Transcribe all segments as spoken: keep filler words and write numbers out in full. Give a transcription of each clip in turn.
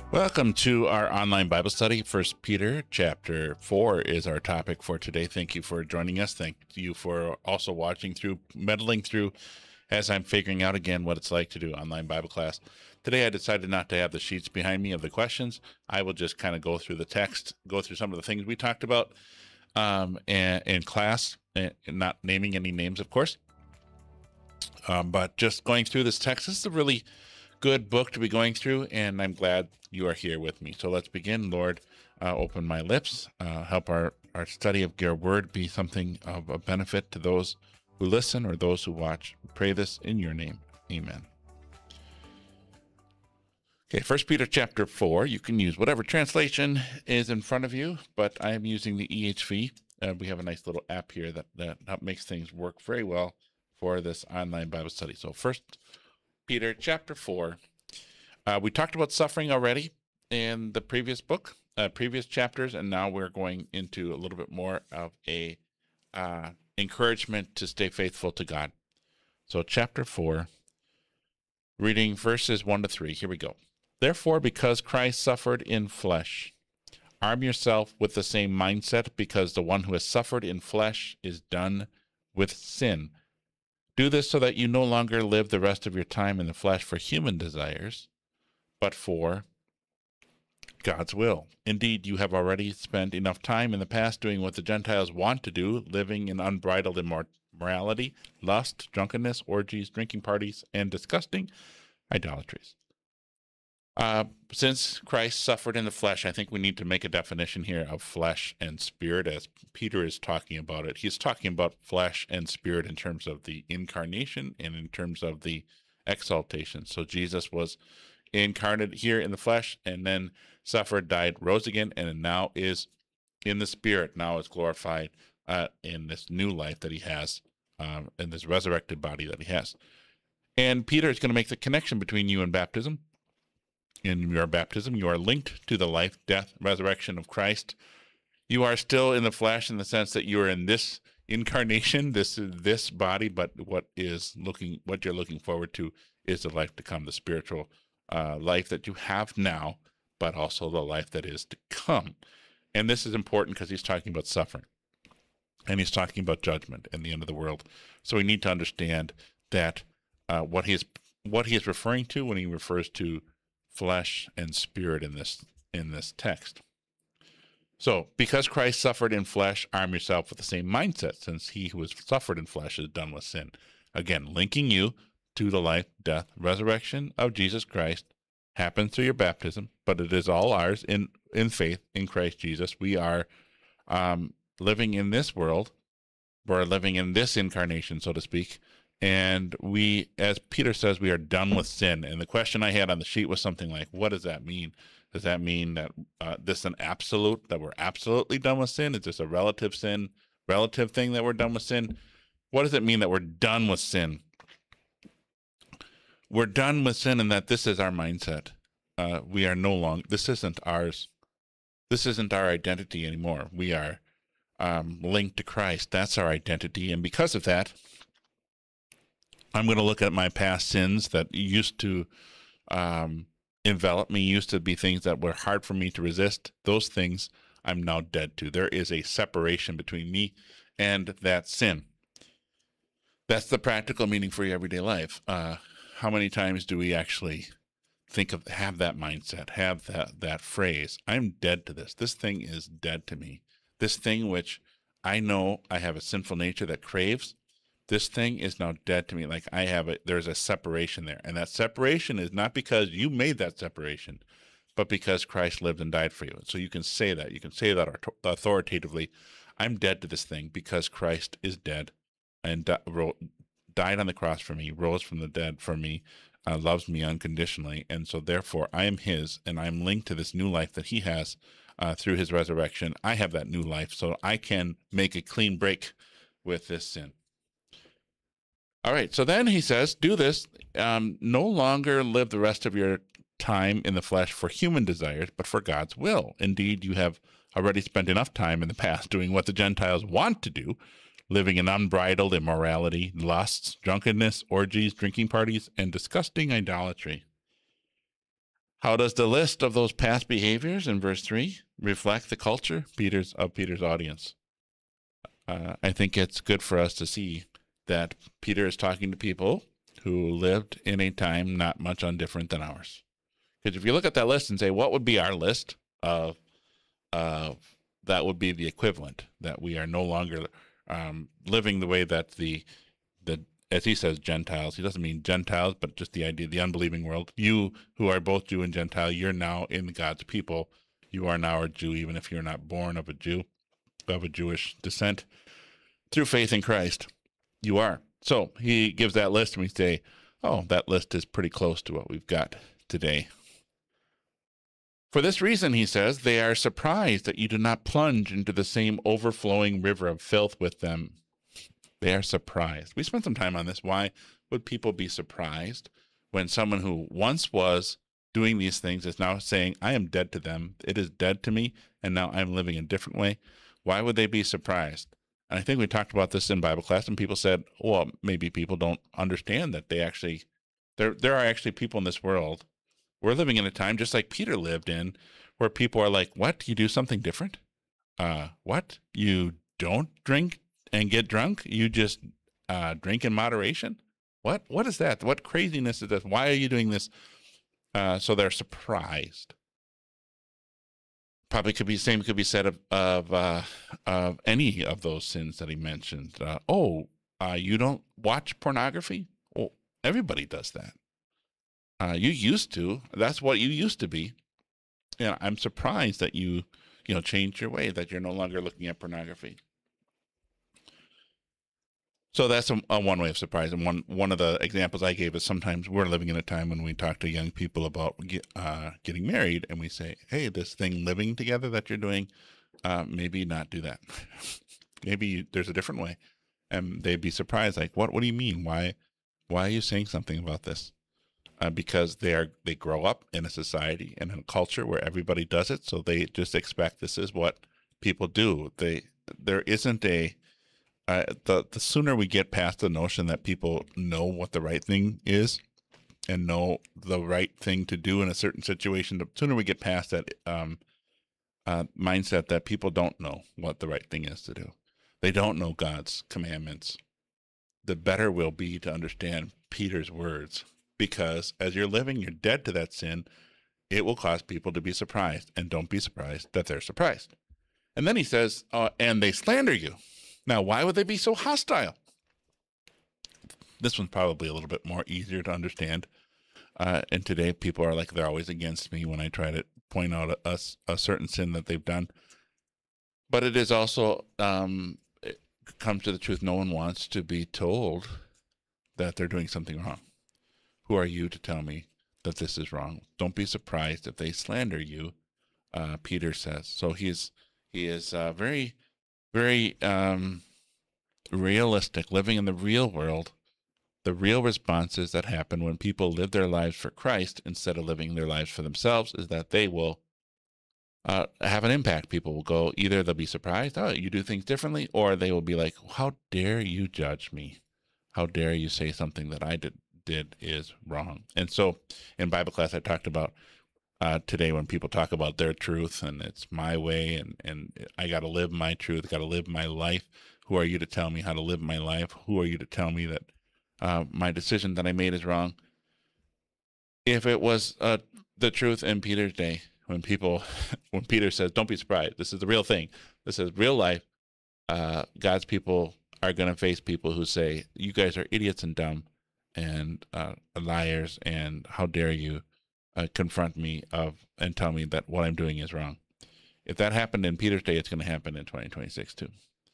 Welcome to our online Bible study. First Peter chapter four is our topic for today. Thank you for joining us. Thank you for also watching through, meddling through as I'm figuring out again what it's like to do online Bible class. Today I decided not to have the sheets behind me of the questions. I will just kind of go through the text, go through some of the things we talked about um, in, in class, and not naming any names, of course. Um, but just going through this text. This is a really good book to be going through, and I'm glad you are here with me. So let's begin. Lord, uh, open my lips. Uh, help our, our study of your word be something of a benefit to those who listen or those who watch. We pray this in your name. Amen. Okay, First Peter chapter four. You can use whatever translation is in front of you, but I am using the E H V. Uh, we have a nice little app here that, that, that makes things work very well for this online Bible study. So First Peter chapter four. Uh, we talked about suffering already in the previous book, uh, previous chapters, and now we're going into a little bit more of a uh, encouragement to stay faithful to God. So chapter four, reading verses one to three. Here we go. Therefore, because Christ suffered in flesh, arm yourself with the same mindset, because the one who has suffered in flesh is done with sin. Do this so that you no longer live the rest of your time in the flesh for human desires, but for God's will. Indeed, you have already spent enough time in the past doing what the Gentiles want to do, living in unbridled immorality, lust, drunkenness, orgies, drinking parties, and disgusting idolatries. Uh, since Christ suffered in the flesh, I think we need to make a definition here of flesh and spirit as Peter is talking about it. He's talking about flesh and spirit in terms of the incarnation and in terms of the exaltation. So Jesus was incarnate here in the flesh and then suffered, died, rose again, and now is in the spirit, now is glorified uh, in this new life that he has, um, in this resurrected body that he has. And Peter is going to make the connection between you and baptism. In your baptism, you are linked to the life, death, resurrection of Christ. You are still in the flesh in the sense that you are in this incarnation, this this body, but what is looking, what you're looking forward to is the life to come, the spiritual uh, life that you have now, but also the life that is to come. And this is important because he's talking about suffering, and he's talking about judgment and the end of the world. So we need to understand that uh, what he is what he is referring to when he refers to flesh and spirit in this in this text. So, because Christ suffered in flesh, arm yourself with the same mindset, since he who has suffered in flesh is done with sin. Again, linking you to the life, death, resurrection of Jesus Christ happens through your baptism, but it is all ours in, in faith in Christ Jesus. We are um, living in this world. We're living in this incarnation, so to speak. And we, as Peter says, we are done with sin. And the question I had on the sheet was something like, what does that mean? Does that mean that uh, this is an absolute, that we're absolutely done with sin? Is this a relative sin, relative thing that we're done with sin? What does it mean that we're done with sin? We're done with sin and that this is our mindset. Uh, we are no longer, this isn't ours. This isn't our identity anymore. We are um, linked to Christ. That's our identity. And because of that, I'm going to look at my past sins that used to um, envelop me, used to be things that were hard for me to resist. Those things I'm now dead to. There is a separation between me and that sin. That's the practical meaning for your everyday life. Uh, how many times do we actually think of, have that mindset, have that, that phrase, I'm dead to this. This thing is dead to me. This thing which I know I have a sinful nature that craves, this thing is now dead to me. Like I have it, there's a separation there. And that separation is not because you made that separation, but because Christ lived and died for you. So you can say that. You can say that authoritatively. I'm dead to this thing because Christ is dead and died on the cross for me, rose from the dead for me, uh, loves me unconditionally. And so therefore I am his, and I'm linked to this new life that he has uh, through his resurrection. I have that new life, so I can make a clean break with this sin. All right, so then he says, do this, um, no longer live the rest of your time in the flesh for human desires, but for God's will. Indeed, you have already spent enough time in the past doing what the Gentiles want to do, living in unbridled immorality, lusts, drunkenness, orgies, drinking parties, and disgusting idolatry. How does the list of those past behaviors in verse three reflect the culture Peter's of Peter's audience? Uh, I think it's good for us to see that Peter is talking to people who lived in a time not much undifferent than ours. Because if you look at that list and say, what would be our list of, uh, that would be the equivalent, that we are no longer um, living the way that the, the, as he says, Gentiles, he doesn't mean Gentiles, but just the idea, the unbelieving world. You who are both Jew and Gentile, you're now in God's people. You are now a Jew, even if you're not born of a Jew, of a Jewish descent, through faith in Christ. You are. So he gives that list and we say, oh, that list is pretty close to what we've got today. For this reason, he says, they are surprised that you do not plunge into the same overflowing river of filth with them. They are surprised. We spent some time on this. Why would people be surprised when someone who once was doing these things is now saying, I am dead to them. It is dead to me, and now I'm living a different way? Why would they be surprised? And I think we talked about this in Bible class, and people said, well, maybe people don't understand that they actually, there, there are actually people in this world. We're living in a time just like Peter lived in, where people are like, what? You do something different? Uh, what? You don't drink and get drunk? You just uh, drink in moderation? What? What is that? What craziness is this? Why are you doing this? Uh, so they're surprised. Probably could be same could be said of of, uh, of any of those sins that he mentioned. Uh, oh, uh, you don't watch pornography? Well, everybody does that. Uh, you used to. That's what you used to be. And I'm surprised that you, you know, changed your way, that you're no longer looking at pornography. So that's a, a one way of surprise. And one, one of the examples I gave is sometimes we're living in a time when we talk to young people about get, uh, getting married, and we say, hey, this thing living together that you're doing, uh, maybe not do that. Maybe you, there's a different way. And they'd be surprised, like, what, what do you mean? Why, why are you saying something about this? Uh, because they are they grow up in a society and in a culture where everybody does it, so they just expect this is what people do. They there isn't a uh, the the sooner we get past the notion that people know what the right thing is and know the right thing to do in a certain situation, the sooner we get past that um, uh, mindset that people don't know what the right thing is to do. They don't know God's commandments. The better we'll be to understand Peter's words. Because as you're living, you're dead to that sin, it will cause people to be surprised. And don't be surprised that they're surprised. And then he says, uh, and they slander you. Now, why would they be so hostile? This one's probably a little bit more easier to understand. Uh, and today people are like, they're always against me when I try to point out a, a, a certain sin that they've done. But it is also, um, it comes to the truth, no one wants to be told that they're doing something wrong. Who are you to tell me that this is wrong? Don't be surprised if they slander you, uh, Peter says. So he's he is uh, very, very um, realistic, living in the real world. The real responses that happen when people live their lives for Christ instead of living their lives for themselves is that they will uh, have an impact. People will go, either they'll be surprised, oh, you do things differently, or they will be like, how dare you judge me? How dare you say something that I did? did is wrong. And so in Bible class, I talked about uh, today when people talk about their truth and it's my way and, and I got to live my truth, got to live my life. Who are you to tell me how to live my life? Who are you to tell me that uh, my decision that I made is wrong? If it was uh, the truth in Peter's day, when people, when Peter says, don't be surprised, this is the real thing. This is real life. Uh, God's people are going to face people who say, you guys are idiots and dumb and uh, liars, and how dare you uh, confront me of and tell me that what I'm doing is wrong. If that happened in Peter's day, it's going to happen in twenty twenty-six too.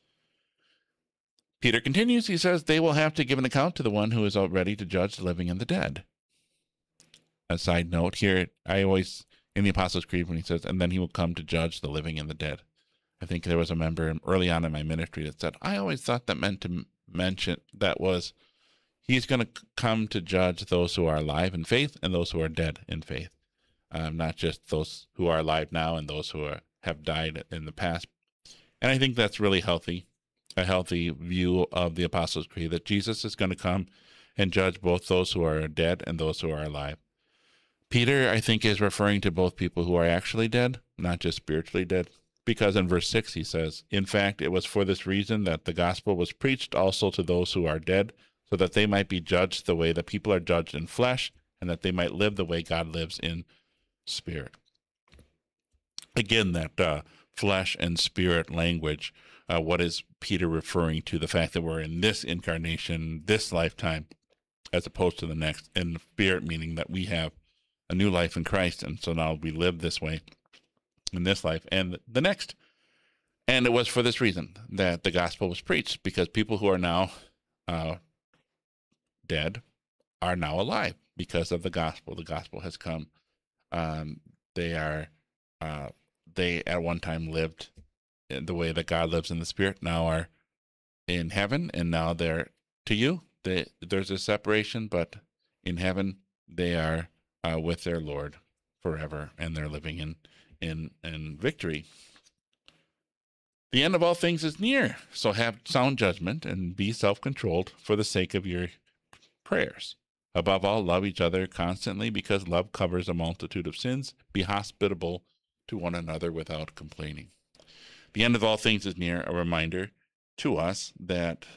Peter continues, he says, they will have to give an account to the one who is ready to judge the living and the dead. A side note here, I always, in the Apostles' Creed, when he says, and then he will come to judge the living and the dead. I think there was a member early on in my ministry that said, I always thought that meant to mention, that was, he's going to come to judge those who are alive in faith and those who are dead in faith, um, not just those who are alive now and those who are, have died in the past. And I think that's really healthy, a healthy view of the Apostles' Creed, that Jesus is going to come and judge both those who are dead and those who are alive. Peter, I think, is referring to both people who are actually dead, not just spiritually dead, because in verse six he says, in fact, it was for this reason that the gospel was preached also to those who are dead, so that they might be judged the way that people are judged in flesh, and that they might live the way God lives in spirit. Again, that uh, flesh and spirit language, uh, what is Peter referring to? The fact that we're in this incarnation, this lifetime, as opposed to the next, and the spirit meaning that we have a new life in Christ, and so now we live this way in this life and the next. And it was for this reason that the gospel was preached, because people who are now uh, dead are now alive because of the gospel. The gospel has come. Um, they are, uh, they at one time lived in the way that God lives in the spirit, now are in heaven, and now they're to you. They, there's a separation, but in heaven they are uh, with their Lord forever, and they're living in, in, in victory. The end of all things is near, so have sound judgment and be self-controlled for the sake of your prayers. Above all, love each other constantly, because love covers a multitude of sins. Be hospitable to one another without complaining. The end of all things is near, a reminder to us that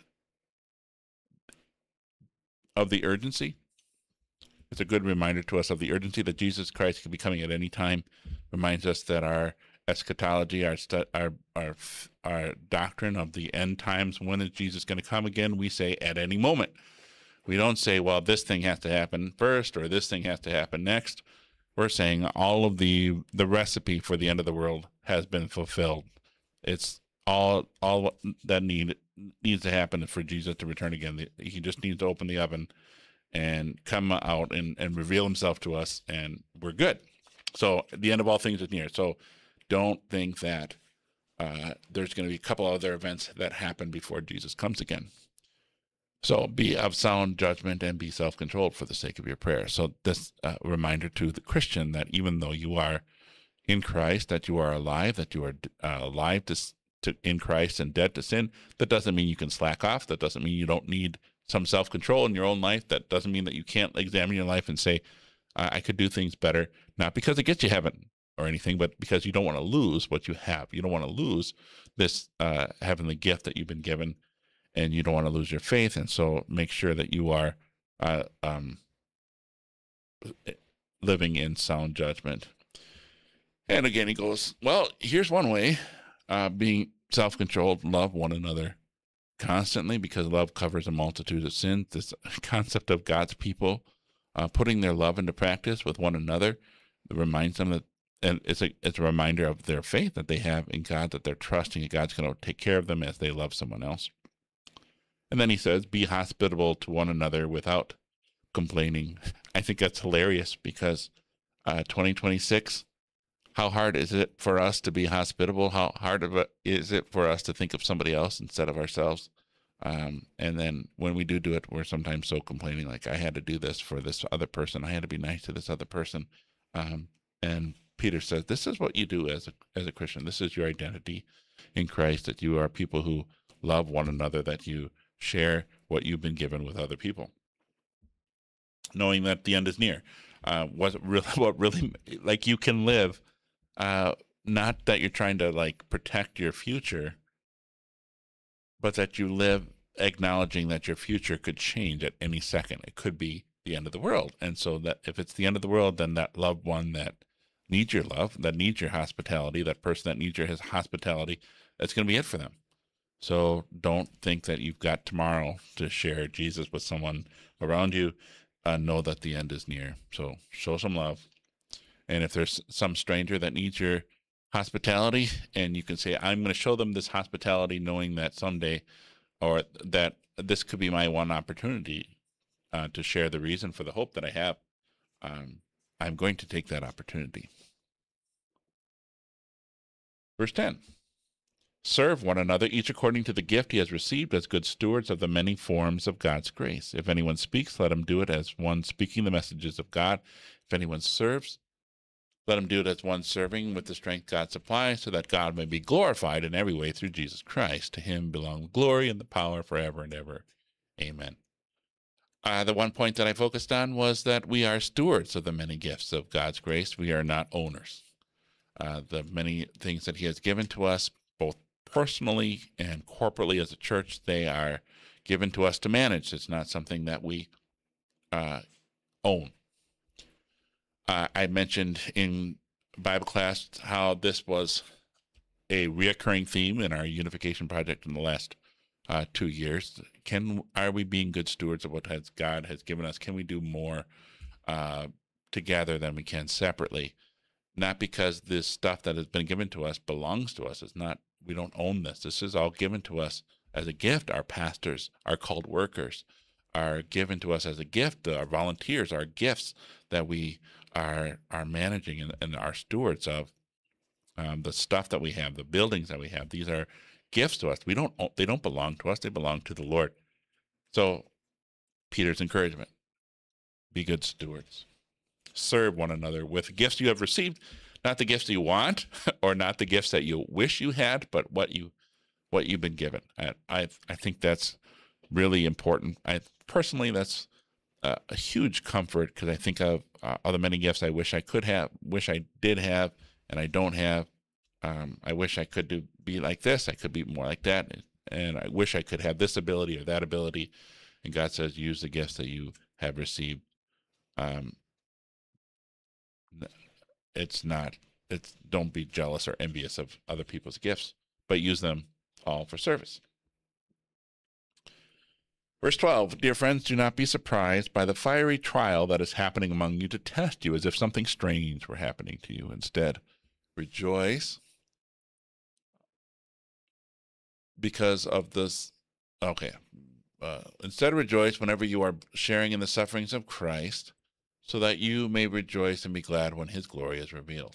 of the urgency. It's a good reminder to us of the urgency that Jesus Christ could be coming at any time. Reminds us that our eschatology, our our our our doctrine of the end times, when is Jesus going to come again? We say at any moment. We don't say, well, this thing has to happen first or this thing has to happen next. We're saying all of the the recipe for the end of the world has been fulfilled. It's all all that need needs to happen for Jesus to return again. He just needs to open the oven and come out and, and reveal himself to us, and we're good. So the end of all things is near. So don't think that uh, there's going to be a couple other events that happen before Jesus comes again. So be of sound judgment and be self-controlled for the sake of your prayer. So this uh, reminder to the Christian that even though you are in Christ, that you are alive, that you are uh, alive to, to in Christ and dead to sin, that doesn't mean you can slack off. That doesn't mean you don't need some self-control in your own life. That doesn't mean that you can't examine your life and say, I, I could do things better, not because it gets you heaven or anything, but because you don't want to lose what you have. You don't want to lose this uh, heavenly gift that you've been given, and you don't want to lose your faith. And so make sure that you are uh, um, living in sound judgment. And again, he goes, well, here's one way, uh, being self-controlled, love one another constantly, because love covers a multitude of sins. This concept of God's people uh, putting their love into practice with one another, it reminds them that, and it's a it's a reminder of their faith that they have in God, that they're trusting that God's going to take care of them as they love someone else. And then he says, be hospitable to one another without complaining. I think that's hilarious, because uh, twenty twenty-six, how hard is it for us to be hospitable? How hard of it is it for us to think of somebody else instead of ourselves? Um, and then when we do do it, we're sometimes so complaining, like, I had to do this for this other person. I had to be nice to this other person. Um, and Peter says, this is what you do as a, as a Christian. This is your identity in Christ, that you are people who love one another, that you share what you've been given with other people, knowing that the end is near. Uh, what really, what really, like, you can live, uh, not that you're trying to like protect your future, but that you live acknowledging that your future could change at any second. It could be the end of the world. And so that if it's the end of the world, then that loved one that needs your love, that needs your hospitality, that person that needs your his hospitality, that's going to be it for them. So don't think that you've got tomorrow to share Jesus with someone around you. Uh, know that the end is near. So show some love. And if there's some stranger that needs your hospitality, and you can say, I'm going to show them this hospitality, knowing that someday, or that this could be my one opportunity uh, to share the reason for the hope that I have, um, I'm going to take that opportunity. Verse ten. Serve one another, each according to the gift he has received, as good stewards of the many forms of God's grace. If anyone speaks, let him do it as one speaking the messages of God. If anyone serves, let him do it as one serving with the strength God supplies, so that God may be glorified in every way through Jesus Christ. To him belong glory and the power forever and ever. Amen. Uh, the one point that I focused on was that we are stewards of the many gifts of God's grace. We are not owners. Uh, the many things that he has given to us, both personally and corporately as a church, they are given to us to manage. It's not something that we uh, own. Uh, I mentioned in Bible class how this was a reoccurring theme in our unification project in the last uh, two years. Can are we being good stewards of what has God has given us? Can we do more uh, together than we can separately? Not because this stuff that has been given to us belongs to us. It's not, we don't own this. This is all given to us as a gift. Our pastors, our called workers are given to us as a gift. Our volunteers are gifts that we are are managing and, and are stewards of. Um, the stuff that we have, the buildings that we have, these are gifts to us. We don't, they don't belong to us. They belong to the Lord. So Peter's encouragement, be good stewards. Serve one another with gifts you have received, not the gifts you want or not the gifts that you wish you had, but what you what you've been given. I I, I think that's really important. I personally, that's a, a huge comfort because I think of uh, all the many gifts I wish I could have, wish I did have, and I don't have. Um, I wish I could do be like this. I could be more like that, and I wish I could have this ability or that ability. And God says, use the gifts that you have received. Um, It's not, it's don't be jealous or envious of other people's gifts, but use them all for service. Verse twelve, dear friends, do not be surprised by the fiery trial that is happening among you to test you as if something strange were happening to you. Instead, rejoice because of this. Okay. Uh, instead, rejoice whenever you are sharing in the sufferings of Christ, so that you may rejoice and be glad when his glory is revealed.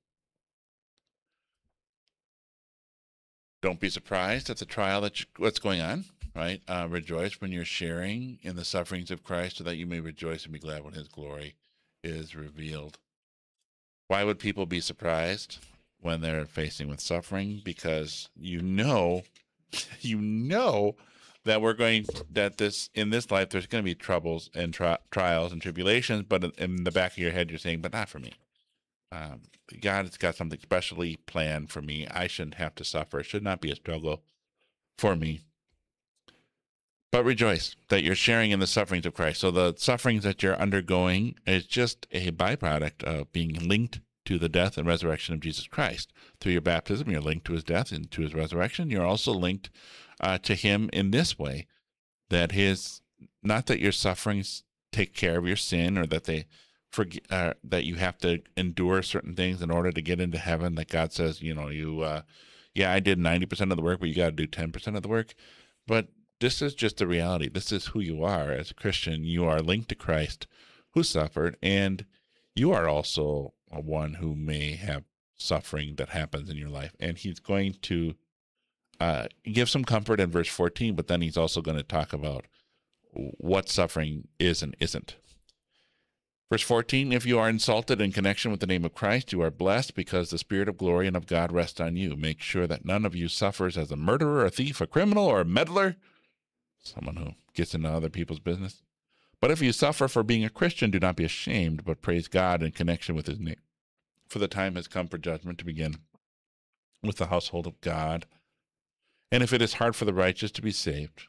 Don't be surprised at the trial that's what's going on, right? Uh, rejoice when you're sharing in the sufferings of Christ, so that you may rejoice and be glad when his glory is revealed. Why would people be surprised when they're facing with suffering? Because you know, you know that we're going, that this, in this life, there's going to be troubles and tri- trials and tribulations, but in the back of your head, you're saying, but not for me. Um, God has got something specially planned for me. I shouldn't have to suffer. It should not be a struggle for me. But rejoice that you're sharing in the sufferings of Christ. So the sufferings that you're undergoing is just a byproduct of being linked to the death and resurrection of Jesus Christ. Through your baptism, you're linked to his death and to his resurrection. You're also linked uh, to him in this way, that his, not that your sufferings take care of your sin, or that they forget, uh, that you have to endure certain things in order to get into heaven, that God says, you know, you, uh, yeah, I did ninety percent of the work, but you got to do ten percent of the work. But this is just the reality. This is who you are as a Christian. You are linked to Christ who suffered, and you are also a one who may have suffering that happens in your life. And he's going to uh, give some comfort in verse fourteen, but then he's also going to talk about what suffering is and isn't. Verse fourteen, if you are insulted in connection with the name of Christ, you are blessed because the Spirit of glory and of God rests on you. Make sure that none of you suffers as a murderer, a thief, a criminal, or a meddler, someone who gets into other people's business. But if you suffer for being a Christian, do not be ashamed, but praise God in connection with his name. For the time has come for judgment to begin with the household of God. And if it is hard for the righteous to be saved,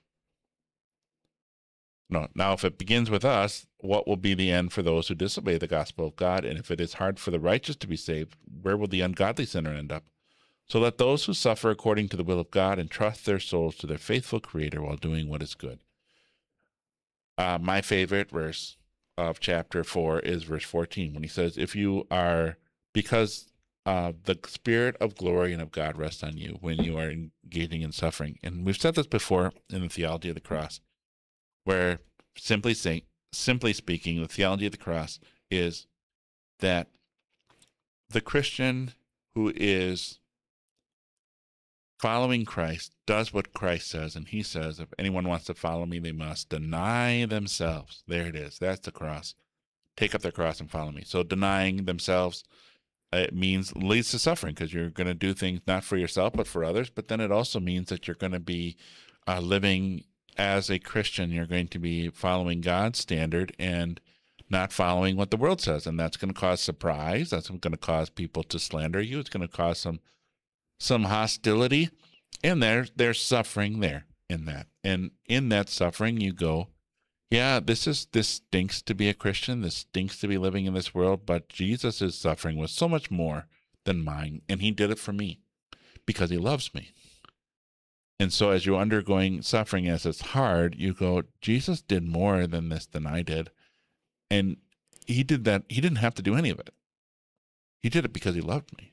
no, now if it begins with us, what will be the end for those who disobey the gospel of God? And if it is hard for the righteous to be saved, where will the ungodly sinner end up? So let those who suffer according to the will of God entrust their souls to their faithful Creator while doing what is good. Uh, my favorite verse of chapter four is verse fourteen, when he says, if you are, because uh, the Spirit of glory and of God rests on you when you are engaging in suffering. And we've said this before in the theology of the cross, where simply saying, simply speaking, the theology of the cross is that the Christian who is following Christ does what Christ says, and he says, if anyone wants to follow me, they must deny themselves. There it is. That's the cross. Take up their cross and follow me. So denying themselves, it means leads to suffering, because you're going to do things not for yourself but for others. But then it also means that you're going to be uh, living as a Christian, you're going to be following God's standard and not following what the world says. And that's going to cause surprise. That's going to cause people to slander you. It's going to cause some some hostility. And there's, there's suffering there in that. And in that suffering, you go, yeah, this is this stinks to be a Christian. This stinks to be living in this world. But Jesus' suffering was so much more than mine. And he did it for me because he loves me. And so as you're undergoing suffering, as it's hard, you go, Jesus did more than this than I did. And he did that. He didn't have to do any of it. He did it because he loved me.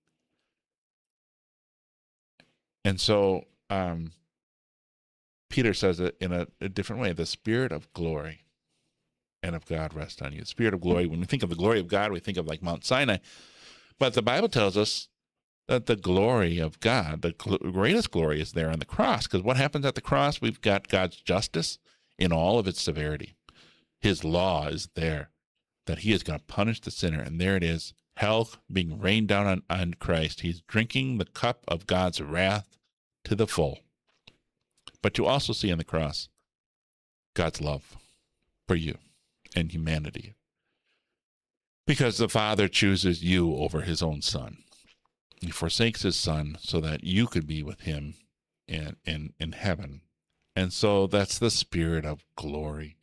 And so um, Peter says it in a, a different way. The Spirit of glory and of God rest on you. The Spirit of glory, when we think of the glory of God, we think of like Mount Sinai. But the Bible tells us that the glory of God, the gl- greatest glory is there on the cross. Because what happens at the cross? We've got God's justice in all of its severity. His law is there, that he is going to punish the sinner. And there it is, hell being rained down on, on Christ. He's drinking the cup of God's wrath to the full. But you also see on the cross God's love for you and humanity. Because the Father chooses you over his own Son. He forsakes his Son so that you could be with him in, in, in heaven. And so that's the Spirit of glory.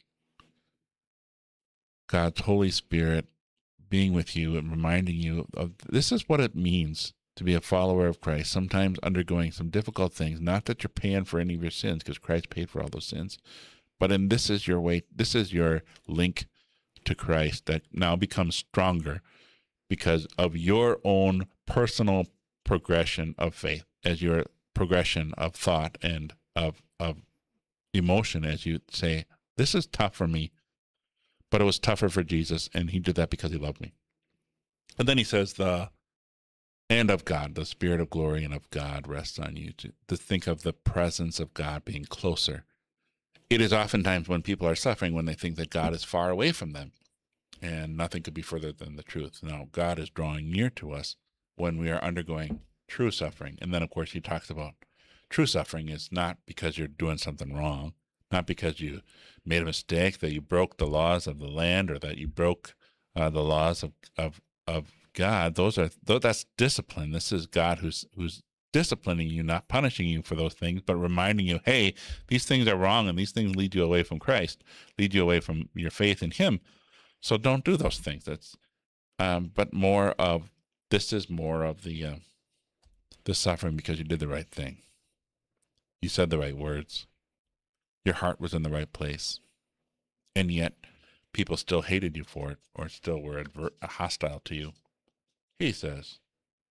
God's Holy Spirit being with you and reminding you of this is what it means to be a follower of Christ, sometimes undergoing some difficult things, not that you're paying for any of your sins because Christ paid for all those sins, but in this is your way, this is your link to Christ that now becomes stronger because of your own personal progression of faith, as your progression of thought and of, of emotion, as you say, this is tough for me, but it was tougher for Jesus, and he did that because he loved me. And then he says, the and of God, the Spirit of glory and of God rests on you, to, to think of the presence of God being closer. It is oftentimes when people are suffering, when they think that God is far away from them, and nothing could be further than the truth. No, God is drawing near to us when we are undergoing true suffering. And then, of course, he talks about true suffering is not because you're doing something wrong, not because you made a mistake, that you broke the laws of the land, or that you broke uh, the laws of, of of God. Those are that's discipline. This is God who's who's disciplining you, not punishing you for those things, but reminding you, hey, these things are wrong, and these things lead you away from Christ, lead you away from your faith in him. So don't do those things. That's um, but more of this is more of the uh, the suffering because you did the right thing. You said the right words. Your heart was in the right place. And yet people still hated you for it, or still were adver- hostile to you. He says,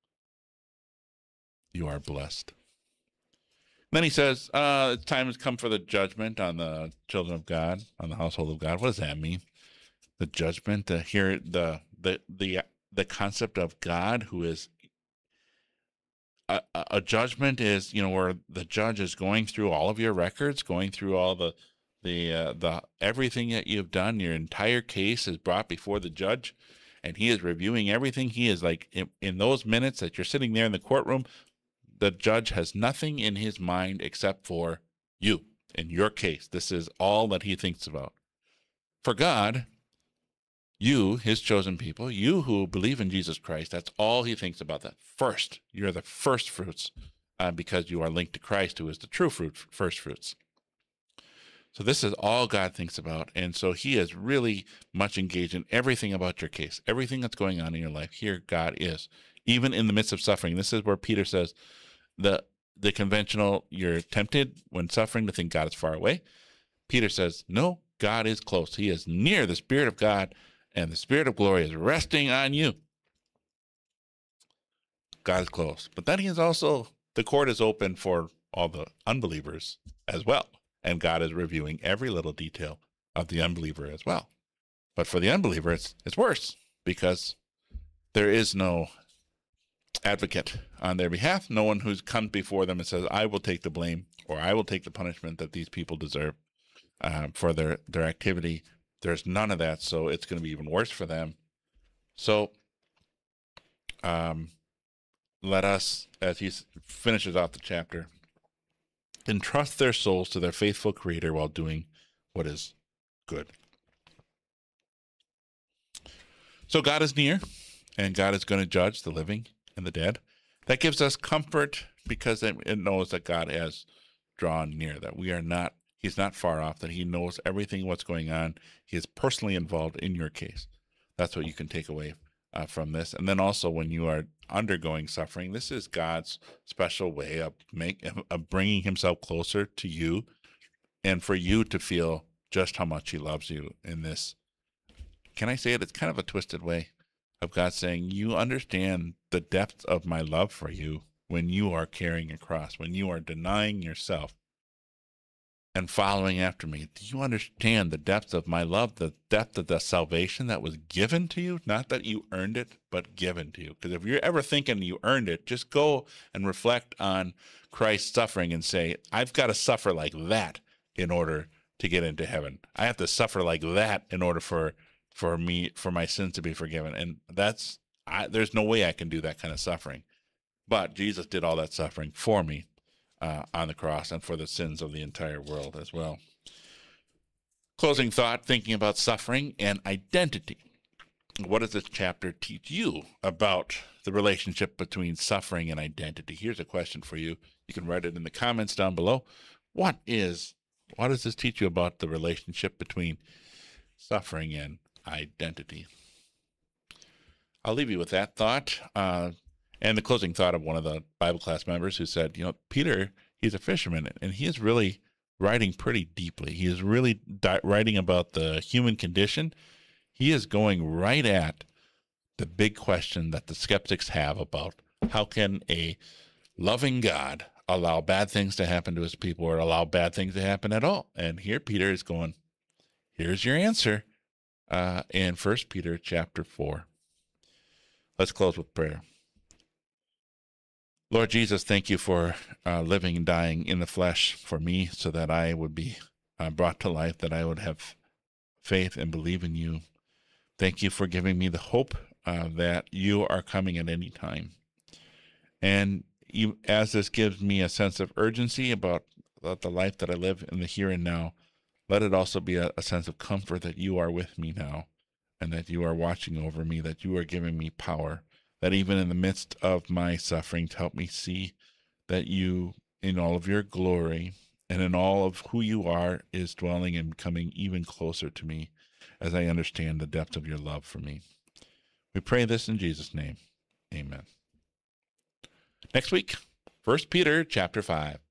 you are blessed. Then he says, uh, it's time has come for the judgment on the children of God, on the household of God. What does that mean? The judgment, to hear the the the the concept of God who is a, a judgment is, you know, where the judge is going through all of your records, going through all the the uh, the everything that you've done. Your entire case is brought before the judge, and he is reviewing everything. He is like in, in those minutes that you're sitting there in the courtroom, the judge has nothing in his mind except for you in your case. This is all that he thinks about. For God, you, his chosen people, you who believe in Jesus Christ, that's all he thinks about. That first, you're the first fruits uh, because you are linked to Christ, who is the true fruit, first fruits. So this is all God thinks about. And so he is really much engaged in everything about your case, everything that's going on in your life. Here God is, even in the midst of suffering. This is where Peter says the the conventional, you're tempted when suffering to think God is far away. Peter says, no, God is close. He is near. The Spirit of God and the Spirit of glory is resting on you. God is close. But then he is also, the court is open for all the unbelievers as well. And God is reviewing every little detail of the unbeliever as well. But for the unbeliever, it's, it's worse because there is no advocate on their behalf. No one who's come before them and says, I will take the blame, or I will take the punishment that these people deserve uh, for their, their activity. There's none of that, so it's going to be even worse for them. So um, let us, as he finishes off the chapter, entrust their souls to their faithful Creator while doing what is good. So God is near, and God is going to judge the living and the dead. That gives us comfort because it knows that God has drawn near, that we are not, he's not far off, that he knows everything what's going on. He is personally involved in your case. That's what you can take away uh, from this. And then also when you are undergoing suffering, this is God's special way of, make, of bringing himself closer to you and for you to feel just how much he loves you in this. Can I say it? It's kind of a twisted way of God saying, you understand the depth of my love for you when you are carrying a cross, when you are denying yourself and following after me. Do you understand the depth of my love, the depth of the salvation that was given to you? Not that you earned it, but given to you. Because if you're ever thinking you earned it, just go and reflect on Christ's suffering and say, I've got to suffer like that in order to get into heaven. I have to suffer like that in order for for me, for my sins to be forgiven. And that's, I, there's no way I can do that kind of suffering. But Jesus did all that suffering for me uh, on the cross and for the sins of the entire world as well. Closing thought, thinking about suffering and identity. What does this chapter teach you about the relationship between suffering and identity? Here's a question for you. You can write it in the comments down below. What is, what does this teach you about the relationship between suffering and identity? I'll leave you with that thought uh, and the closing thought of one of the Bible class members who said, you know, Peter, he's a fisherman, and he is really writing pretty deeply. He is really di- writing about the human condition. He is going right at the big question that the skeptics have about how can a loving God allow bad things to happen to his people or allow bad things to happen at all. And here Peter is going, here's your answer. Uh, in First Peter chapter four. Let's close with prayer. Lord Jesus, thank you for uh, living and dying in the flesh for me so that I would be uh, brought to life, that I would have faith and believe in you. Thank you for giving me the hope uh, that you are coming at any time. And you, as this gives me a sense of urgency about, about the life that I live in the here and now, let it also be a, a sense of comfort that you are with me now and that you are watching over me, that you are giving me power, that even in the midst of my suffering, to help me see that you, in all of your glory and in all of who you are, is dwelling and coming even closer to me as I understand the depth of your love for me. We pray this in Jesus' name. Amen. Next week, First Peter chapter five.